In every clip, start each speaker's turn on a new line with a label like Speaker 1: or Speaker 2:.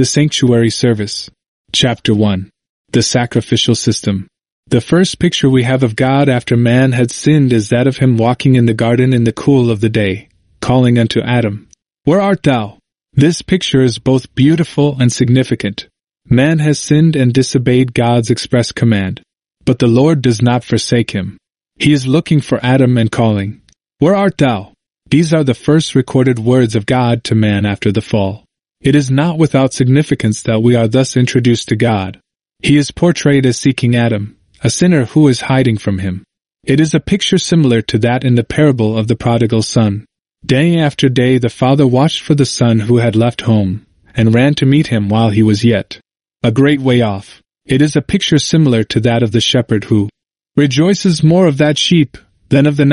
Speaker 1: The Sanctuary Service. Chapter 1. The Sacrificial System. The first picture we have of God after man had sinned is that of him walking in the garden in the cool of the day, calling unto Adam, "Where art thou?" This picture is both beautiful and significant. Man has sinned and disobeyed God's express command. But the Lord does not forsake him. He is looking for Adam and calling, "Where art thou?" These are the first recorded words of God to man after the fall. It is not without significance that we are thus introduced to God. He is portrayed as seeking Adam, a sinner who is hiding from him. It is a picture similar to that in the parable of the prodigal son. Day after day the father watched for the son who had left home, and ran to meet him while he was yet a great way off. It is a picture similar to that of the shepherd who rejoices more of that sheep than of the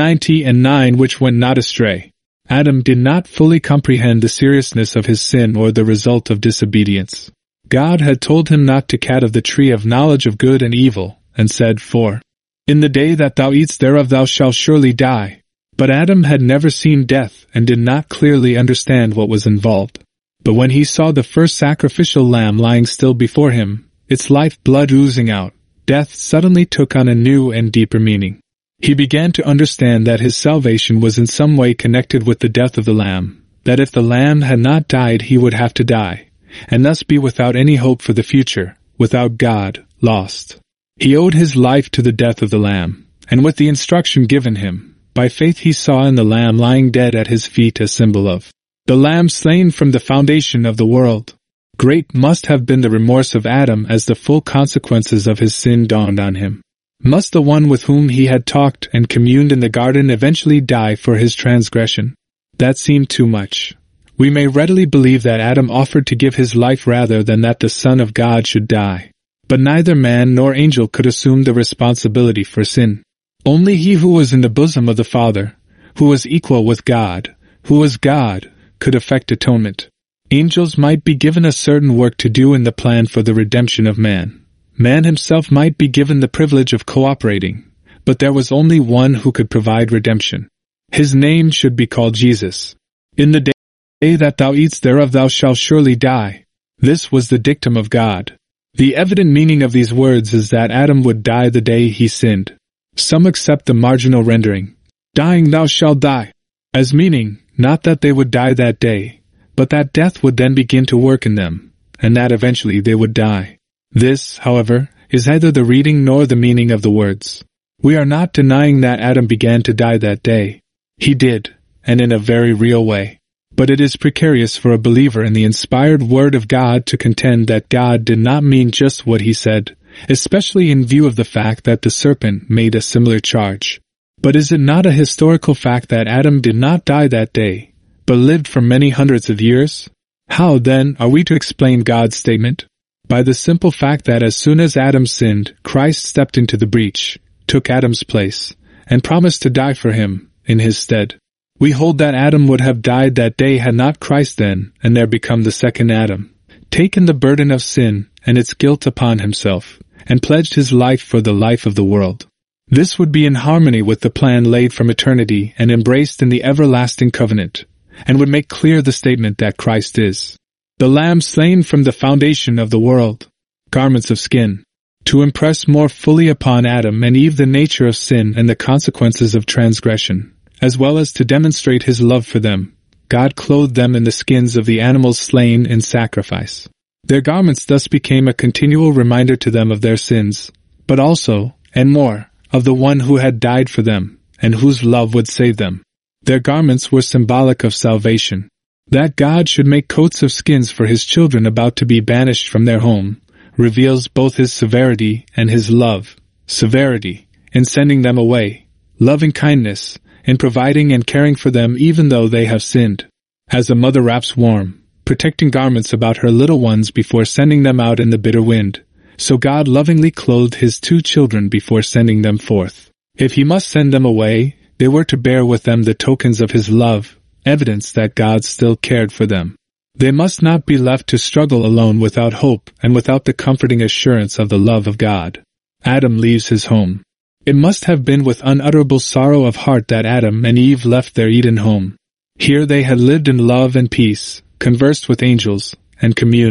Speaker 1: 99 which went not astray. Adam did not fully comprehend the seriousness of his sin or the result of disobedience. God had told him not to eat of the tree of knowledge of good and evil, and said, "For in the day that thou eatest thereof thou shalt surely die." But Adam had never seen death and did not clearly understand what was involved. But when he saw the first sacrificial lamb lying still before him, its life blood oozing out, death suddenly took on a new and deeper meaning. He began to understand that his salvation was in some way connected with the death of the lamb, that if the lamb had not died he would have to die, and thus be without any hope for the future, without God, lost. He owed his life to the death of the lamb, and with the instruction given him, by faith he saw in the lamb lying dead at his feet a symbol of the lamb slain from the foundation of the world. Great must have been the remorse of Adam as the full consequences of his sin dawned on him. Must the one with whom he had talked and communed in the garden eventually die for his transgression? That seemed too much. We may readily believe that Adam offered to give his life rather than that the Son of God should die. But neither man nor angel could assume the responsibility for sin. Only he who was in the bosom of the Father, who was equal with God, who was God, could effect atonement. Angels might be given a certain work to do in the plan for the redemption of man. Man himself might be given the privilege of cooperating, but there was only one who could provide redemption. His name should be called Jesus. In the day that thou eatest thereof thou shalt surely die. This was the dictum of God. The evident meaning of these words is that Adam would die the day he sinned. Some accept the marginal rendering, "Dying thou shalt die," as meaning not that they would die that day, but that death would then begin to work in them, and that eventually they would die. This, however, is neither the reading nor the meaning of the words. We are not denying that Adam began to die that day. He did, and in a very real way. But it is precarious for a believer in the inspired Word of God to contend that God did not mean just what he said, especially in view of the fact that the serpent made a similar charge. But is it not a historical fact that Adam did not die that day, but lived for many hundreds of years? How, then, are we to explain God's statement? By the simple fact that as soon as Adam sinned, Christ stepped into the breach, took Adam's place, and promised to die for him, in his stead. We hold that Adam would have died that day had not Christ then, and there become the second Adam, taken the burden of sin and its guilt upon himself, and pledged his life for the life of the world. This would be in harmony with the plan laid from eternity and embraced in the everlasting covenant, and would make clear the statement that Christ is the Lamb slain from the foundation of the world. Garments of skin. To impress more fully upon Adam and Eve the nature of sin and the consequences of transgression, as well as to demonstrate his love for them, God clothed them in the skins of the animals slain in sacrifice. Their garments thus became a continual reminder to them of their sins, but also, and more, of the one who had died for them, and whose love would save them. Their garments were symbolic of salvation. That God should make coats of skins for his children about to be banished from their home reveals both his severity and his love. Severity, in sending them away. Loving kindness, in providing and caring for them even though they have sinned. As a mother wraps warm, protecting garments about her little ones before sending them out in the bitter wind, so God lovingly clothed his two children before sending them forth. If he must send them away, they were to bear with them the tokens of his love, evidence that God still cared for them. They must not be left to struggle alone without hope and without the comforting assurance of the love of God. Adam leaves his home. It must have been with unutterable sorrow of heart that Adam and Eve left their Eden home. Here they had lived in love and peace, conversed with angels, and communed,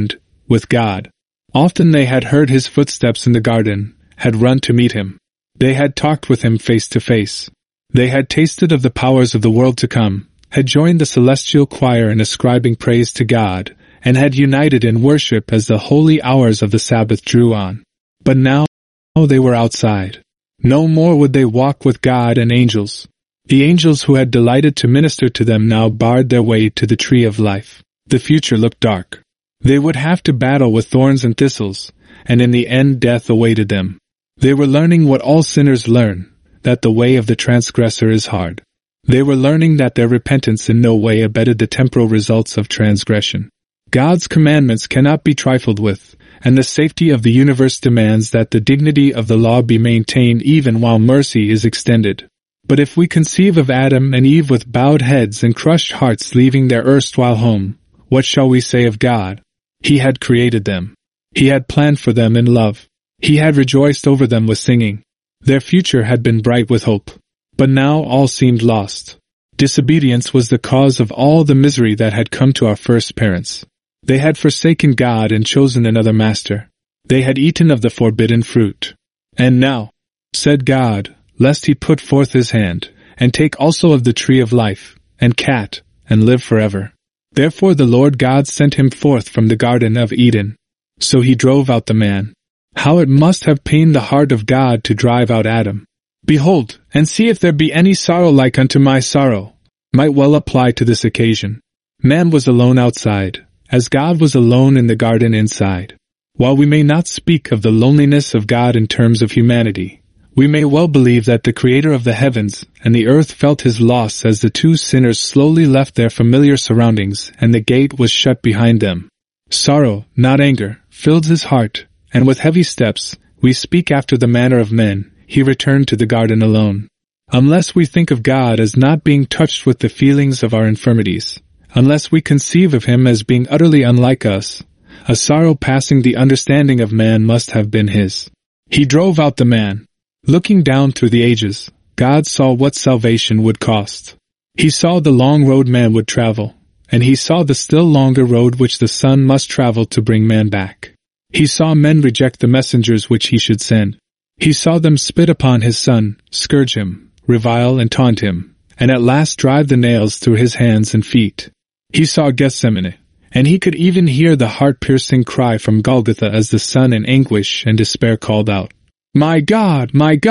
Speaker 1: with God. Often they had heard his footsteps in the garden, had run to meet him. They had talked with him face to face. They had tasted of the powers of the world to come, had joined the celestial choir in ascribing praise to God, and had united in worship as the holy hours of the Sabbath drew on. But now they were outside. No more would they walk with God and angels. The angels who had delighted to minister to them now barred their way to the tree of life. The future looked dark. They would have to battle with thorns and thistles, and in the end death awaited them. They were learning what all sinners learn, that the way of the transgressor is hard. They were learning that their repentance in no way abated the temporal results of transgression. God's commandments cannot be trifled with, and the safety of the universe demands that the dignity of the law be maintained even while mercy is extended. But if we conceive of Adam and Eve with bowed heads and crushed hearts leaving their erstwhile home, what shall we say of God? He had created them. He had planned for them in love. He had rejoiced over them with singing. Their future had been bright with hope. But now all seemed lost. Disobedience was the cause of all the misery that had come to our first parents. They had forsaken God and chosen another master. They had eaten of the forbidden fruit. And now, said God, lest he put forth his hand, and take also of the tree of life, and cat, and live forever. Therefore the Lord God sent him forth from the garden of Eden. So he drove out the man. How it must have pained the heart of God to drive out Adam. Behold, and see if there be any sorrow like unto my sorrow, might well apply to this occasion. Man was alone outside, as God was alone in the garden inside. While we may not speak of the loneliness of God in terms of humanity, we may well believe that the Creator of the heavens and the earth felt his loss as the two sinners slowly left their familiar surroundings and the gate was shut behind them. Sorrow, not anger, filled his heart, and with heavy steps, we speak after the manner of men, he returned to the garden alone. Unless we think of God as not being touched with the feelings of our infirmities, unless we conceive of him as being utterly unlike us, a sorrow passing the understanding of man must have been his. He drove out the man. Looking down through the ages, God saw what salvation would cost. He saw the long road man would travel, and he saw the still longer road which the Son must travel to bring man back. He saw men reject the messengers which he should send. He saw them spit upon his Son, scourge him, revile and taunt him, and at last drive the nails through his hands and feet. He saw Gethsemane, and he could even hear the heart-piercing cry from Golgotha as the Son in anguish and despair called out, my God,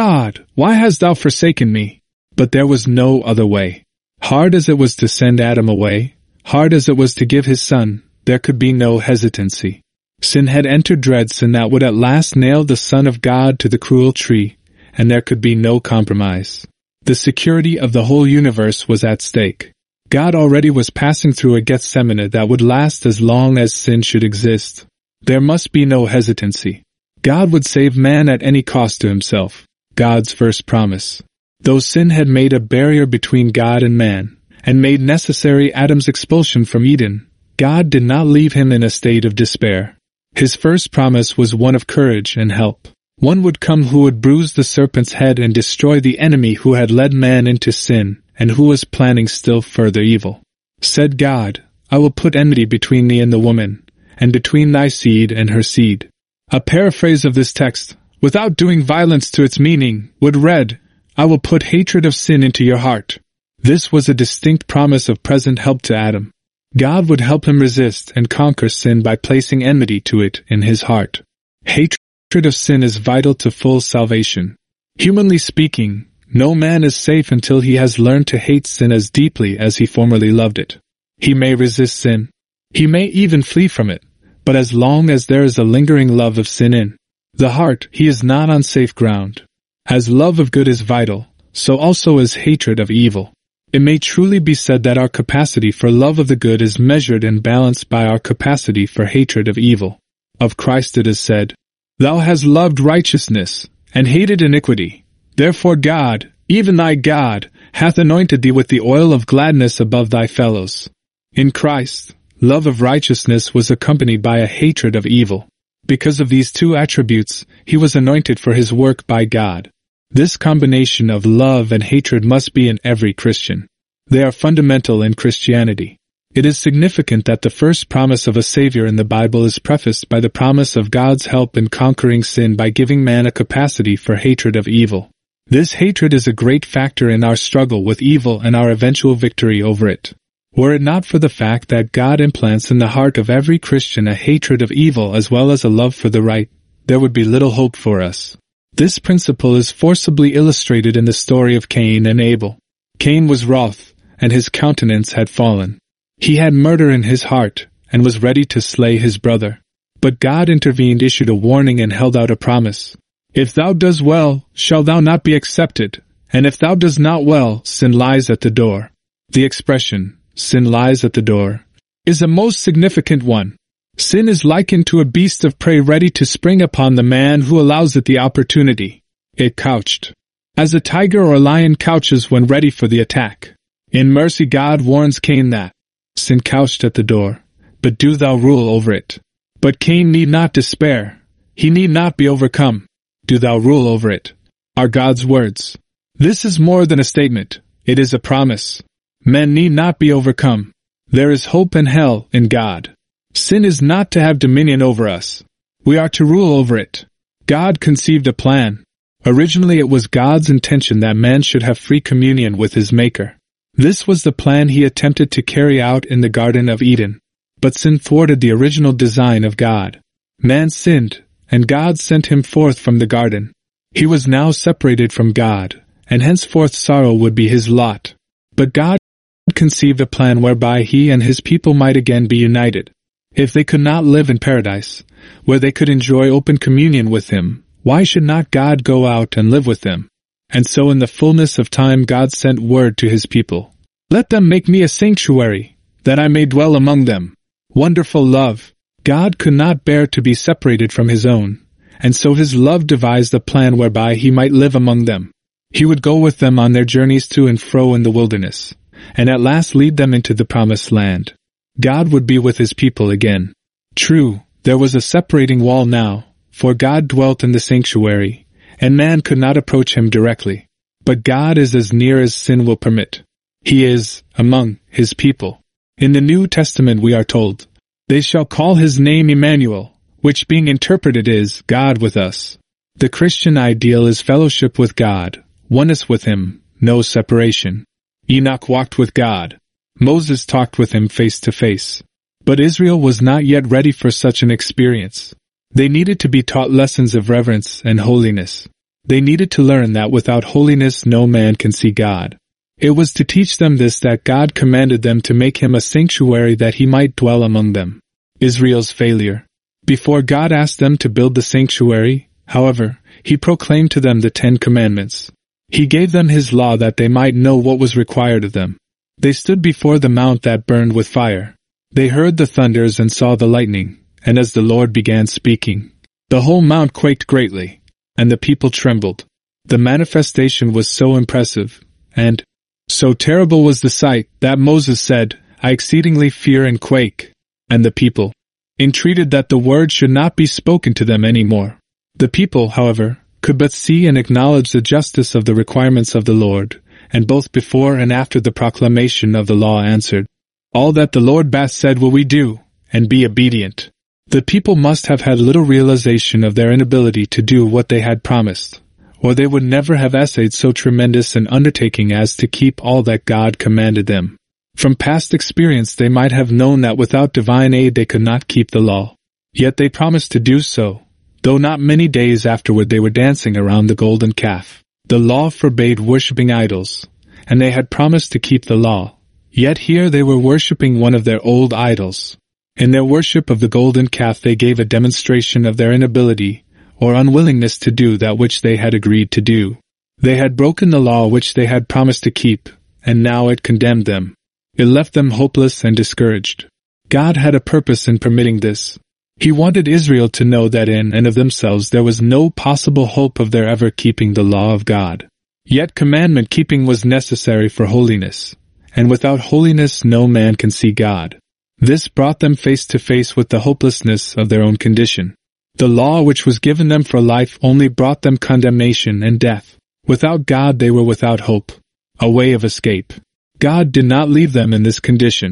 Speaker 1: why hast thou forsaken me? But there was no other way. Hard as it was to send Adam away, hard as it was to give his Son, there could be no hesitancy. Sin had entered dreadson that would at last nail the Son of God to the cruel tree, and there could be no compromise. The security of the whole universe was at stake. God already was passing through a Gethsemane that would last as long as sin should exist. There must be no hesitancy. God would save man at any cost to himself. God's first promise. Though sin had made a barrier between God and man, and made necessary Adam's expulsion from Eden, God did not leave him in a state of despair. His first promise was one of courage and help. One would come who would bruise the serpent's head and destroy the enemy who had led man into sin, and who was planning still further evil. Said God, I will put enmity between thee and the woman, and between thy seed and her seed. A paraphrase of this text, without doing violence to its meaning, would read, I will put hatred of sin into your heart. This was a distinct promise of present help to Adam. God would help him resist and conquer sin by placing enmity to it in his heart. Hatred of sin is vital to full salvation. Humanly speaking, no man is safe until he has learned to hate sin as deeply as he formerly loved it. He may resist sin. He may even flee from it. But as long as there is a lingering love of sin in the heart, he is not on safe ground. As love of good is vital, so also is hatred of evil. It may truly be said that our capacity for love of the good is measured and balanced by our capacity for hatred of evil. Of Christ it is said, Thou hast loved righteousness, and hated iniquity. Therefore God, even thy God, hath anointed thee with the oil of gladness above thy fellows. In Christ, love of righteousness was accompanied by a hatred of evil. Because of these two attributes, he was anointed for his work by God. This combination of love and hatred must be in every Christian. They are fundamental in Christianity. It is significant that the first promise of a Savior in the Bible is prefaced by the promise of God's help in conquering sin by giving man a capacity for hatred of evil. This hatred is a great factor in our struggle with evil and our eventual victory over it. Were it not for the fact that God implants in the heart of every Christian a hatred of evil as well as a love for the right, there would be little hope for us. This principle is forcibly illustrated in the story of Cain and Abel. Cain was wroth, and his countenance had fallen. He had murder in his heart, and was ready to slay his brother. But God intervened, issued a warning, and held out a promise. If thou dost well, shalt thou not be accepted, and if thou dost not well, sin lies at the door. The expression, sin lies at the door, is a most significant one. Sin is likened to a beast of prey ready to spring upon the man who allows it the opportunity. It couched, as a tiger or lion couches when ready for the attack. In mercy, God warns Cain that sin couched at the door, but do thou rule over it. But Cain need not despair. He need not be overcome. Do thou rule over it, are God's words. This is more than a statement. It is a promise. Men need not be overcome. There is hope in hell in God. Sin is not to have dominion over us. We are to rule over it. God conceived a plan. Originally it was God's intention that man should have free communion with his Maker. This was the plan he attempted to carry out in the Garden of Eden. But sin thwarted the original design of God. Man sinned, and God sent him forth from the garden. He was now separated from God, and henceforth sorrow would be his lot. But God conceived a plan whereby he and his people might again be united. If they could not live in paradise, where they could enjoy open communion with him, why should not God go out and live with them? And so in the fullness of time God sent word to his people. Let them make me a sanctuary, that I may dwell among them. Wonderful love! God could not bear to be separated from his own, and so his love devised a plan whereby he might live among them. He would go with them on their journeys to and fro in the wilderness, and at last lead them into the promised land. God would be with his people again. True, there was a separating wall now, for God dwelt in the sanctuary, and man could not approach him directly. But God is as near as sin will permit. He is among his people. In the New Testament we are told, "They shall call his name Emmanuel," which being interpreted is, God with us. The Christian ideal is fellowship with God, oneness with him, no separation. Enoch walked with God. Moses talked with him face to face. But Israel was not yet ready for such an experience. They needed to be taught lessons of reverence and holiness. They needed to learn that without holiness no man can see God. It was to teach them this that God commanded them to make him a sanctuary that he might dwell among them. Israel's failure. Before God asked them to build the sanctuary, however, he proclaimed to them the 10 Commandments. He gave them his law that they might know what was required of them. They stood before the mount that burned with fire. They heard the thunders and saw the lightning, and as the Lord began speaking, the whole mount quaked greatly, and the people trembled. The manifestation was so impressive, and so terrible was the sight, that Moses said, "I exceedingly fear and quake." And the people entreated that the word should not be spoken to them any more. The people, however, could but see and acknowledge the justice of the requirements of the Lord, and both before and after the proclamation of the law answered, "All that the Lord hath said will we do, and be obedient." The people must have had little realization of their inability to do what they had promised, or they would never have essayed so tremendous an undertaking as to keep all that God commanded them. From past experience they might have known that without divine aid they could not keep the law. Yet they promised to do so, though not many days afterward they were dancing around the golden calf. The law forbade worshipping idols, and they had promised to keep the law. Yet here they were worshipping one of their old idols. In their worship of the golden calf they gave a demonstration of their inability or unwillingness to do that which they had agreed to do. They had broken the law which they had promised to keep, and now it condemned them. It left them hopeless and discouraged. God had a purpose in permitting this. He wanted Israel to know that in and of themselves there was no possible hope of their ever keeping the law of God. Yet commandment keeping was necessary for holiness, and without holiness no man can see God. This brought them face to face with the hopelessness of their own condition. The law which was given them for life only brought them condemnation and death. Without God they were without hope, a way of escape. God did not leave them in this condition.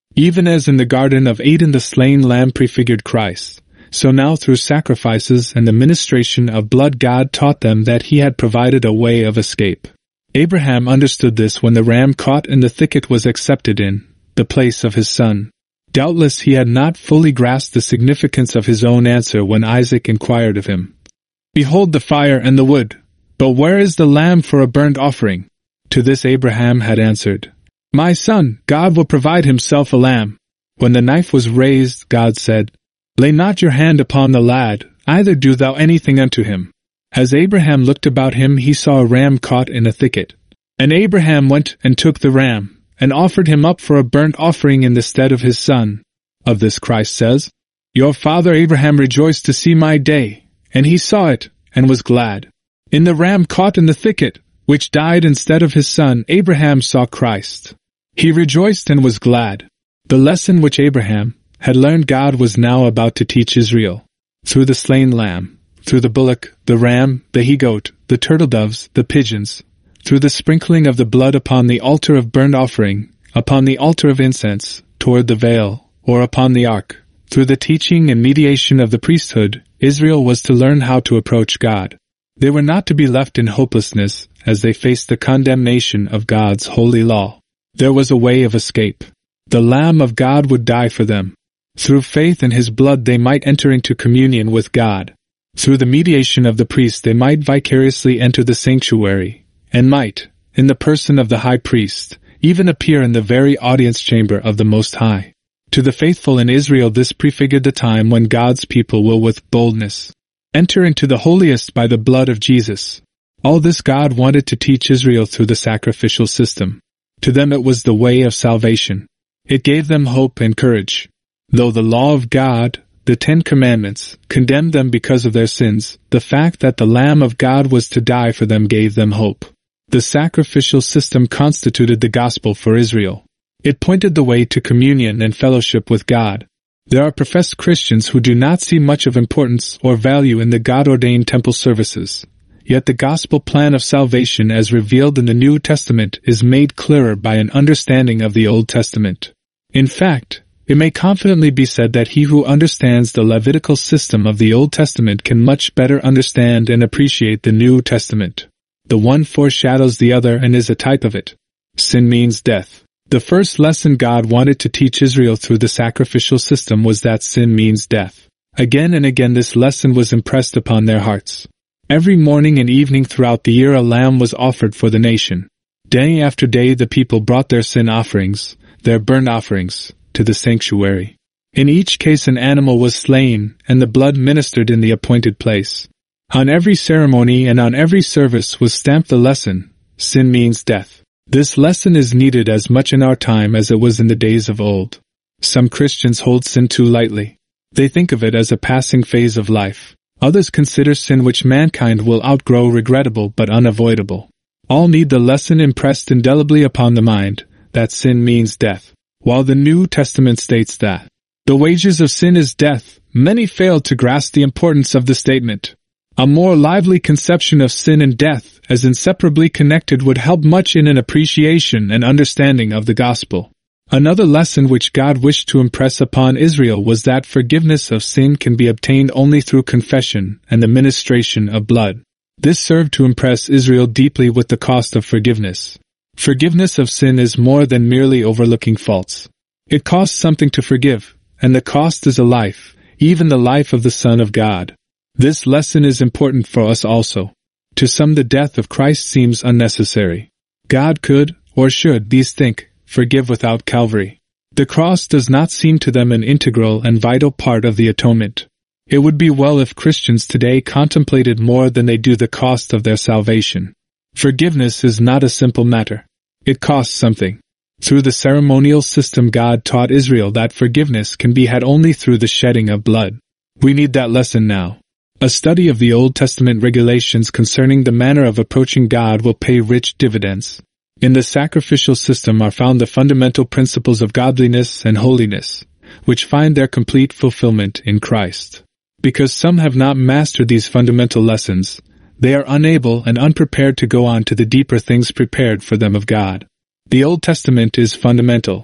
Speaker 1: Even as in the Garden of Eden the slain lamb prefigured Christ, so now through sacrifices and the ministration of blood God taught them that he had provided a way of escape. Abraham understood this when the ram caught in the thicket was accepted in the place of his son. Doubtless he had not fully grasped the significance of his own answer when Isaac inquired of him, "Behold the fire and the wood, but where is the lamb for a burnt offering?" To this Abraham had answered, "My son, God will provide himself a lamb." When the knife was raised, God said, "Lay not your hand upon the lad, either do thou anything unto him." As Abraham looked about him, he saw a ram caught in a thicket. And Abraham went and took the ram, and offered him up for a burnt offering in the stead of his son. Of this Christ says, "Your father Abraham rejoiced to see my day, and he saw it, and was glad." In the ram caught in the thicket, which died instead of his son, Abraham saw Christ. He rejoiced and was glad. The lesson which Abraham had learned God was now about to teach Israel. Through the slain lamb, through the bullock, the ram, the he-goat, the turtle-doves, the pigeons, through the sprinkling of the blood upon the altar of burnt offering, upon the altar of incense, toward the veil, or upon the ark, through the teaching and mediation of the priesthood, Israel was to learn how to approach God. They were not to be left in hopelessness as they faced the condemnation of God's holy law. There was a way of escape. The Lamb of God would die for them. Through faith in his blood they might enter into communion with God. Through the mediation of the priest they might vicariously enter the sanctuary, and might, in the person of the high priest, even appear in the very audience chamber of the Most High. To the faithful in Israel this prefigured the time when God's people will with boldness enter into the holiest by the blood of Jesus. All this God wanted to teach Israel through the sacrificial system. To them it was the way of salvation. It gave them hope and courage. Though the law of God, the 10 Commandments, condemned them because of their sins, the fact that the Lamb of God was to die for them gave them hope. The sacrificial system constituted the gospel for Israel. It pointed the way to communion and fellowship with God. There are professed Christians who do not see much of importance or value in the God-ordained temple services. Yet the gospel plan of salvation as revealed in the New Testament is made clearer by an understanding of the Old Testament. In fact, it may confidently be said that he who understands the Levitical system of the Old Testament can much better understand and appreciate the New Testament. The one foreshadows the other and is a type of it. Sin means death. The first lesson God wanted to teach Israel through the sacrificial system was that sin means death. Again and again this lesson was impressed upon their hearts. Every morning and evening throughout the year a lamb was offered for the nation. Day after day the people brought their sin offerings, their burnt offerings, to the sanctuary. In each case an animal was slain, and the blood ministered in the appointed place. On every ceremony and on every service was stamped the lesson, sin means death. This lesson is needed as much in our time as it was in the days of old. Some Christians hold sin too lightly. They think of it as a passing phase of life. Others consider sin which mankind will outgrow regrettable but unavoidable. All need the lesson impressed indelibly upon the mind, that sin means death. While the New Testament states that the wages of sin is death, many fail to grasp the importance of the statement. A more lively conception of sin and death as inseparably connected would help much in an appreciation and understanding of the gospel. Another lesson which God wished to impress upon Israel was that forgiveness of sin can be obtained only through confession and the ministration of blood. This served to impress Israel deeply with the cost of forgiveness. Forgiveness of sin is more than merely overlooking faults. It costs something to forgive, and the cost is a life, even the life of the Son of God. This lesson is important for us also. To some the death of Christ seems unnecessary. God could, or should, these think, forgive without Calvary. The cross does not seem to them an integral and vital part of the atonement. It would be well if Christians today contemplated more than they do the cost of their salvation. Forgiveness is not a simple matter. It costs something. Through the ceremonial system God taught Israel that forgiveness can be had only through the shedding of blood. We need that lesson now. A study of the Old Testament regulations concerning the manner of approaching God will pay rich dividends. In the sacrificial system are found the fundamental principles of godliness and holiness, which find their complete fulfillment in Christ. Because some have not mastered these fundamental lessons, they are unable and unprepared to go on to the deeper things prepared for them of God. The Old Testament is fundamental.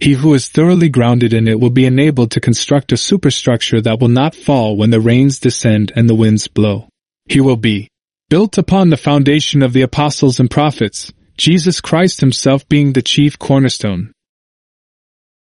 Speaker 1: He who is thoroughly grounded in it will be enabled to construct a superstructure that will not fall when the rains descend and the winds blow. He will be built upon the foundation of the apostles and prophets, Jesus Christ himself being the chief cornerstone.